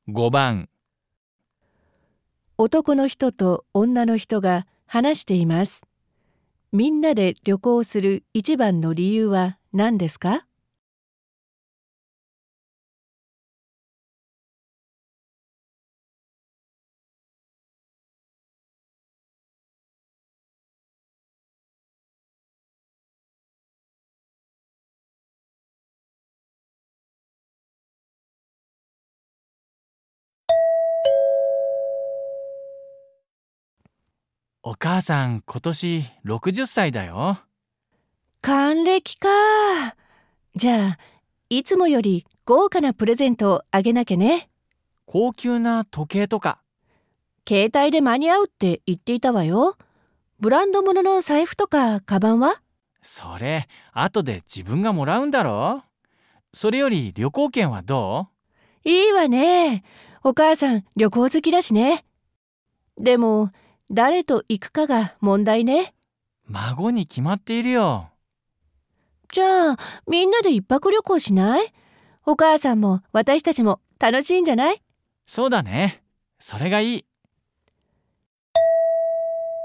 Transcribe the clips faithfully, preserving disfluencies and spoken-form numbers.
ごばん、 男の人と女の人が話しています。みんなで旅行する一番の理由は何ですか？ お母さん今年ろくじゅっさいだよ。 還暦か。じゃあ、いつもより豪華なプレゼントをあげなきゃね。 高級な時計とか。 携帯で間に合うって言っていたわよ。ブランド物の財布とかカバンは？ それ、後で自分がもらうんだろ。それより旅行券はどいいわね。お母さん旅行好きだしね。でも、誰と行くかが問題ね。 う？孫に決まっているよ。 じゃあ、みんなで一泊旅行しない？お母さんも私たちも楽しいんじゃない？ そうだね。それがいい。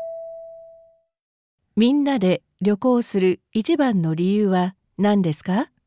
みんなで旅行する一番の理由は何ですか？